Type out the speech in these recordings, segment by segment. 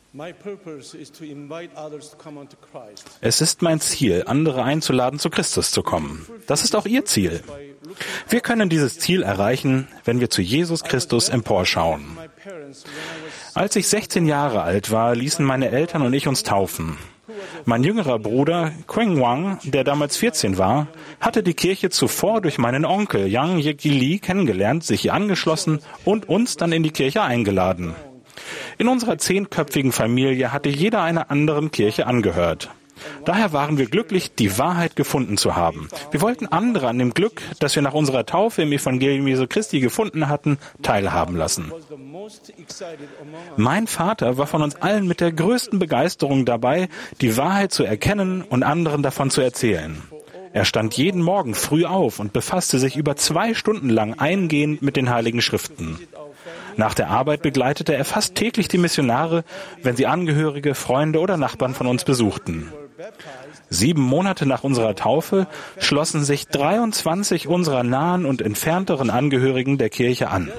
Es ist mein Ziel, andere einzuladen, zu Christus zu kommen. Das ist auch Ihr Ziel. Wir können dieses Ziel erreichen, wenn wir zu Jesus Christus emporschauen. Als ich 16 Jahre alt war, ließen meine Eltern und ich uns taufen. Mein jüngerer Bruder, Queng Wang, der damals 14 war, hatte die Kirche zuvor durch meinen Onkel Yang Yeki Li kennengelernt, sich hier angeschlossen und uns dann in die Kirche eingeladen. In unserer 10-köpfigen Familie hatte jeder einer anderen Kirche angehört. Daher waren wir glücklich, die Wahrheit gefunden zu haben. Wir wollten andere an dem Glück, das wir nach unserer Taufe im Evangelium Jesu Christi gefunden hatten, teilhaben lassen. Mein Vater war von uns allen mit der größten Begeisterung dabei, die Wahrheit zu erkennen und anderen davon zu erzählen. Er stand jeden Morgen früh auf und befasste sich über 2 Stunden lang eingehend mit den Heiligen Schriften. Nach der Arbeit begleitete er fast täglich die Missionare, wenn sie Angehörige, Freunde oder Nachbarn von uns besuchten. 7 Monate nach unserer Taufe schlossen sich 23 unserer nahen und entfernteren Angehörigen der Kirche an.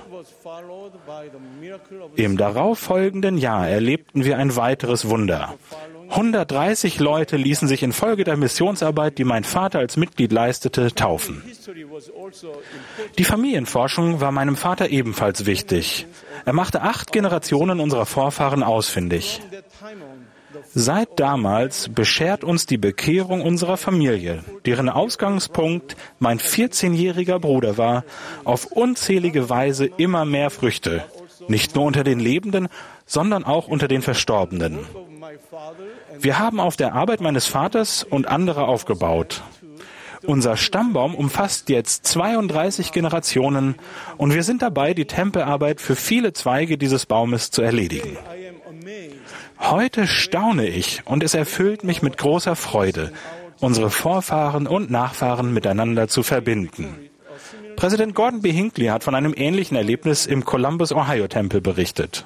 Im darauffolgenden Jahr erlebten wir ein weiteres Wunder. 130 Leute ließen sich infolge der Missionsarbeit, die mein Vater als Mitglied leistete, taufen. Die Familienforschung war meinem Vater ebenfalls wichtig. Er machte 8 Generationen unserer Vorfahren ausfindig. Seit damals beschert uns die Bekehrung unserer Familie, deren Ausgangspunkt mein 14-jähriger Bruder war, auf unzählige Weise immer mehr Früchte. Nicht nur unter den Lebenden, sondern auch unter den Verstorbenen. Wir haben auf der Arbeit meines Vaters und anderer aufgebaut. Unser Stammbaum umfasst jetzt 32 Generationen und wir sind dabei, die Tempelarbeit für viele Zweige dieses Baumes zu erledigen. Heute staune ich und es erfüllt mich mit großer Freude, unsere Vorfahren und Nachfahren miteinander zu verbinden. Präsident Gordon B. Hinckley hat von einem ähnlichen Erlebnis im Columbus, Ohio-Tempel berichtet.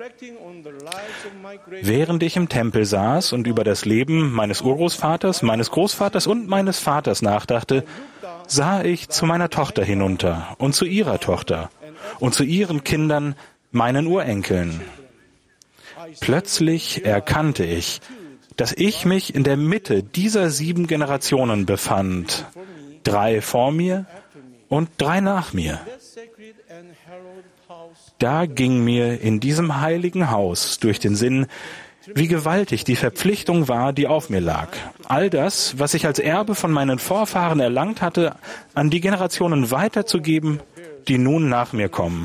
Während ich im Tempel saß und über das Leben meines Urgroßvaters, meines Großvaters und meines Vaters nachdachte, sah ich zu meiner Tochter hinunter und zu ihrer Tochter und zu ihren Kindern, meinen Urenkeln. Plötzlich erkannte ich, dass ich mich in der Mitte dieser 7 Generationen befand, 3 vor mir und 3 nach mir. Da ging mir in diesem heiligen Haus durch den Sinn, wie gewaltig die Verpflichtung war, die auf mir lag. All das, was ich als Erbe von meinen Vorfahren erlangt hatte, an die Generationen weiterzugeben, die nun nach mir kommen.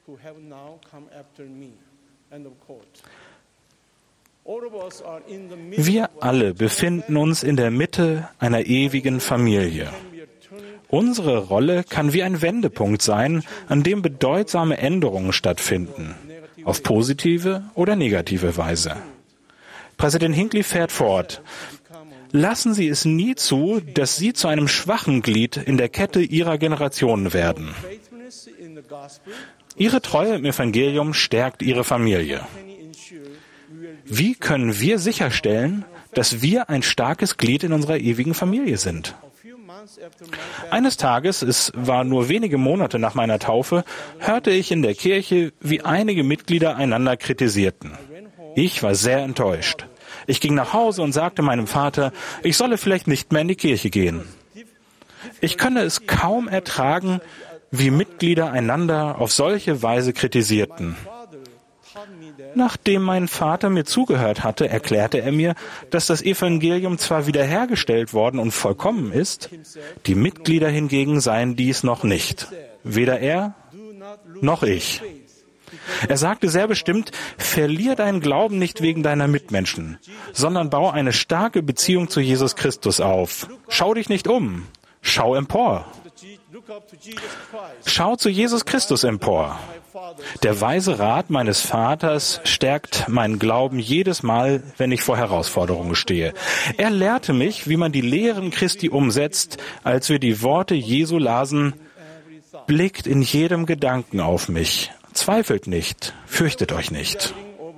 Wir alle befinden uns in der Mitte einer ewigen Familie. Unsere Rolle kann wie ein Wendepunkt sein, an dem bedeutsame Änderungen stattfinden, auf positive oder negative Weise. Präsident Hinckley fährt fort: Lassen Sie es nie zu, dass Sie zu einem schwachen Glied in der Kette Ihrer Generation werden. Ihre Treue im Evangelium stärkt Ihre Familie. Wie können wir sicherstellen, dass wir ein starkes Glied in unserer ewigen Familie sind? Eines Tages, es war nur wenige Monate nach meiner Taufe, hörte ich in der Kirche, wie einige Mitglieder einander kritisierten. Ich war sehr enttäuscht. Ich ging nach Hause und sagte meinem Vater, ich solle vielleicht nicht mehr in die Kirche gehen. Ich könne es kaum ertragen, wie Mitglieder einander auf solche Weise kritisierten. Nachdem mein Vater mir zugehört hatte, erklärte er mir, dass das Evangelium zwar wiederhergestellt worden und vollkommen ist, die Mitglieder hingegen seien dies noch nicht. Weder er noch ich. Er sagte sehr bestimmt, verlier deinen Glauben nicht wegen deiner Mitmenschen, sondern bau eine starke Beziehung zu Jesus Christus auf. Schau dich nicht um, schau empor. Schau zu Jesus Christus empor. Der weise Rat meines Vaters stärkt meinen Glauben jedes Mal, wenn ich vor Herausforderungen stehe. Er lehrte mich, wie man die Lehren Christi umsetzt, als wir die Worte Jesu lasen: Blickt in jedem Gedanken auf mich, zweifelt nicht, fürchtet euch nicht.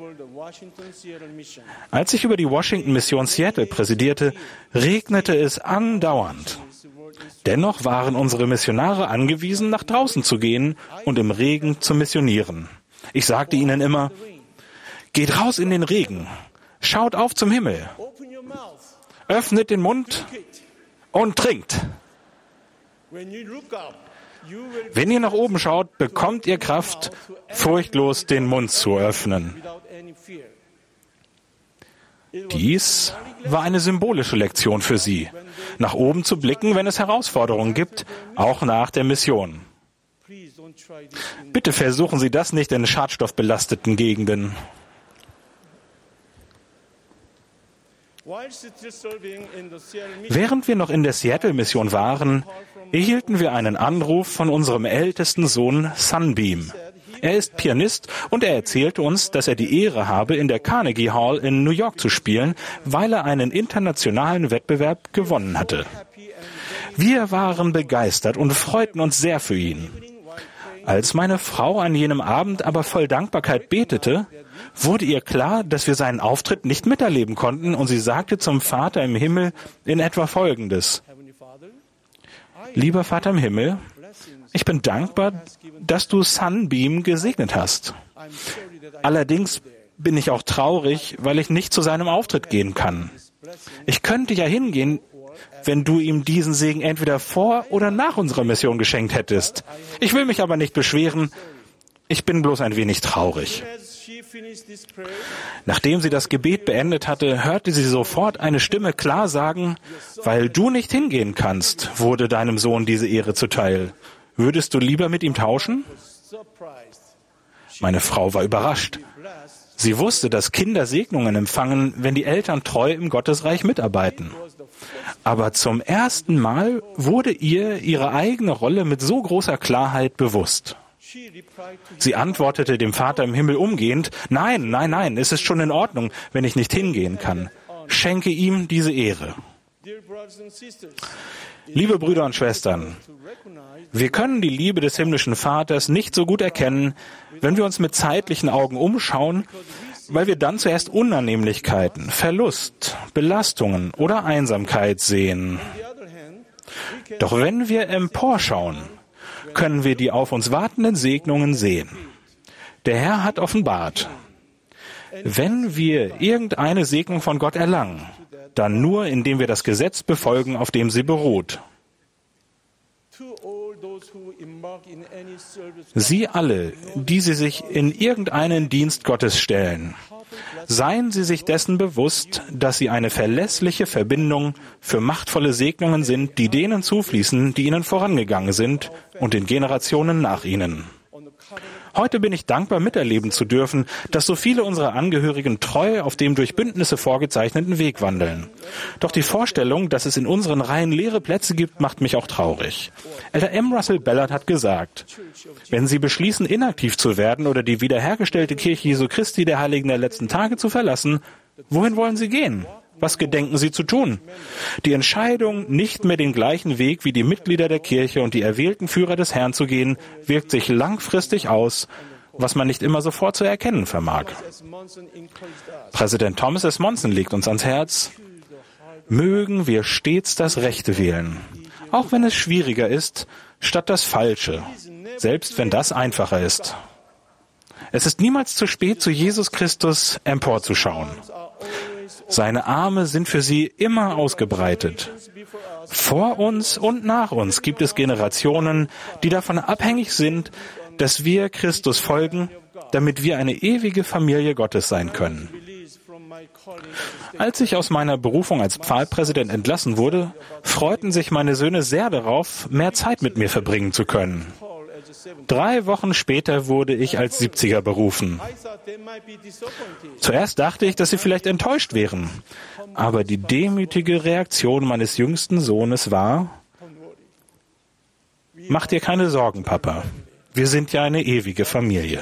Als ich über die Washington-Mission Seattle präsidierte, regnete es andauernd. Dennoch waren unsere Missionare angewiesen, nach draußen zu gehen und im Regen zu missionieren. Ich sagte ihnen immer: Geht raus in den Regen. Schaut auf zum Himmel. Öffnet den Mund und trinkt. Wenn ihr nach oben schaut, bekommt ihr Kraft, furchtlos den Mund zu öffnen. Dies war eine symbolische Lektion für sie, nach oben zu blicken, wenn es Herausforderungen gibt, auch nach der Mission. Bitte versuchen Sie das nicht in schadstoffbelasteten Gegenden. Während wir noch in der Seattle-Mission waren, erhielten wir einen Anruf von unserem ältesten Sohn Sunbeam. Er ist Pianist und er erzählte uns, dass er die Ehre habe, in der Carnegie Hall in New York zu spielen, weil er einen internationalen Wettbewerb gewonnen hatte. Wir waren begeistert und freuten uns sehr für ihn. Als meine Frau an jenem Abend aber voll Dankbarkeit betete, wurde ihr klar, dass wir seinen Auftritt nicht miterleben konnten, und sie sagte zum Vater im Himmel in etwa Folgendes: Lieber Vater im Himmel, ich bin dankbar, dass du Sunbeam gesegnet hast. Allerdings bin ich auch traurig, weil ich nicht zu seinem Auftritt gehen kann. Ich könnte ja hingehen, wenn du ihm diesen Segen entweder vor oder nach unserer Mission geschenkt hättest. Ich will mich aber nicht beschweren, ich bin bloß ein wenig traurig. Nachdem sie das Gebet beendet hatte, hörte sie sofort eine Stimme klar sagen: Weil du nicht hingehen kannst, wurde deinem Sohn diese Ehre zuteil. Würdest du lieber mit ihm tauschen? Meine Frau war überrascht. Sie wusste, dass Kinder Segnungen empfangen, wenn die Eltern treu im Gottesreich mitarbeiten. Aber zum ersten Mal wurde ihr ihre eigene Rolle mit so großer Klarheit bewusst. Sie antwortete dem Vater im Himmel umgehend: Nein, nein, nein, es ist schon in Ordnung, wenn ich nicht hingehen kann. Schenke ihm diese Ehre. Liebe Brüder und Schwestern, wir können die Liebe des himmlischen Vaters nicht so gut erkennen, wenn wir uns mit zeitlichen Augen umschauen, weil wir dann zuerst Unannehmlichkeiten, Verlust, Belastungen oder Einsamkeit sehen. Doch wenn wir emporschauen, können wir die auf uns wartenden Segnungen sehen. Der Herr hat offenbart: Wenn wir irgendeine Segnung von Gott erlangen, dann nur, indem wir das Gesetz befolgen, auf dem sie beruht. Sie alle, die Sie sich in irgendeinen Dienst Gottes stellen, seien Sie sich dessen bewusst, dass Sie eine verlässliche Verbindung für machtvolle Segnungen sind, die denen zufließen, die Ihnen vorangegangen sind und den Generationen nach Ihnen. Heute bin ich dankbar, miterleben zu dürfen, dass so viele unserer Angehörigen treu auf dem durch Bündnisse vorgezeichneten Weg wandeln. Doch die Vorstellung, dass es in unseren Reihen leere Plätze gibt, macht mich auch traurig. Elder M. Russell Ballard hat gesagt: Wenn Sie beschließen, inaktiv zu werden oder die wiederhergestellte Kirche Jesu Christi der Heiligen der letzten Tage zu verlassen, wohin wollen Sie gehen? Was gedenken Sie zu tun? Die Entscheidung, nicht mehr den gleichen Weg wie die Mitglieder der Kirche und die erwählten Führer des Herrn zu gehen, wirkt sich langfristig aus, was man nicht immer sofort zu erkennen vermag. Präsident Thomas S. Monson legt uns ans Herz: Mögen wir stets das Rechte wählen, auch wenn es schwieriger ist, statt das Falsche, selbst wenn das einfacher ist. Es ist niemals zu spät, zu Jesus Christus emporzuschauen. Seine Arme sind für sie immer ausgebreitet. Vor uns und nach uns gibt es Generationen, die davon abhängig sind, dass wir Christus folgen, damit wir eine ewige Familie Gottes sein können. Als ich aus meiner Berufung als Pfahlpräsident entlassen wurde, freuten sich meine Söhne sehr darauf, mehr Zeit mit mir verbringen zu können. 3 Wochen später wurde ich als 70er berufen. Zuerst dachte ich, dass sie vielleicht enttäuscht wären. Aber die demütige Reaktion meines jüngsten Sohnes war: Mach dir keine Sorgen, Papa. Wir sind ja eine ewige Familie.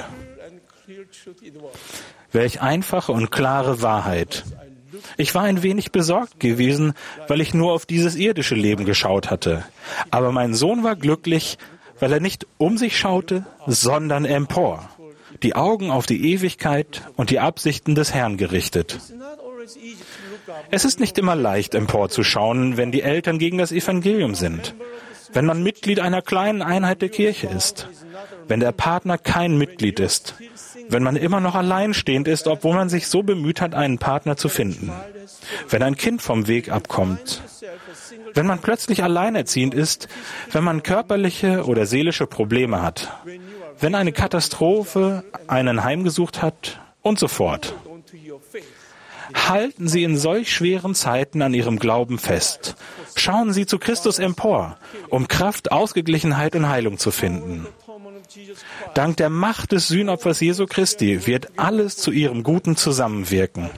Welch einfache und klare Wahrheit. Ich war ein wenig besorgt gewesen, weil ich nur auf dieses irdische Leben geschaut hatte. Aber mein Sohn war glücklich, weil er nicht um sich schaute, sondern empor, die Augen auf die Ewigkeit und die Absichten des Herrn gerichtet. Es ist nicht immer leicht, emporzuschauen, wenn die Eltern gegen das Evangelium sind, wenn man Mitglied einer kleinen Einheit der Kirche ist, wenn der Partner kein Mitglied ist, wenn man immer noch alleinstehend ist, obwohl man sich so bemüht hat, einen Partner zu finden, wenn ein Kind vom Weg abkommt, wenn man plötzlich alleinerziehend ist, wenn man körperliche oder seelische Probleme hat, wenn eine Katastrophe einen heimgesucht hat und so fort. Halten Sie in solch schweren Zeiten an Ihrem Glauben fest. Schauen Sie zu Christus empor, um Kraft, Ausgeglichenheit und Heilung zu finden. Dank der Macht des Sühnopfers Jesu Christi wird alles zu Ihrem Guten zusammenwirken.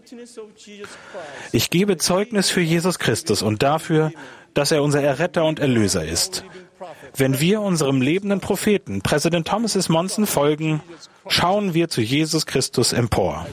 Ich gebe Zeugnis für Jesus Christus und dafür, dass er unser Erretter und Erlöser ist. Wenn wir unserem lebenden Propheten, Präsident Thomas S. Monson, folgen, schauen wir zu Jesus Christus empor.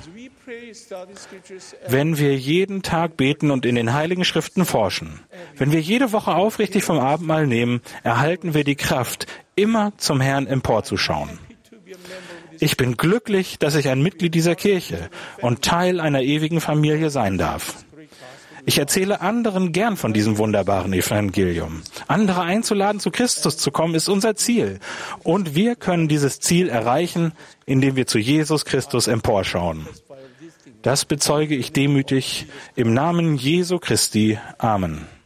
Wenn wir jeden Tag beten und in den Heiligen Schriften forschen, wenn wir jede Woche aufrichtig vom Abendmahl nehmen, erhalten wir die Kraft, immer zum Herrn emporzuschauen. Ich bin glücklich, dass ich ein Mitglied dieser Kirche und Teil einer ewigen Familie sein darf. Ich erzähle anderen gern von diesem wunderbaren Evangelium. Andere einzuladen, zu Christus zu kommen, ist unser Ziel. Und wir können dieses Ziel erreichen, indem wir zu Jesus Christus emporschauen. Das bezeuge ich demütig im Namen Jesu Christi. Amen.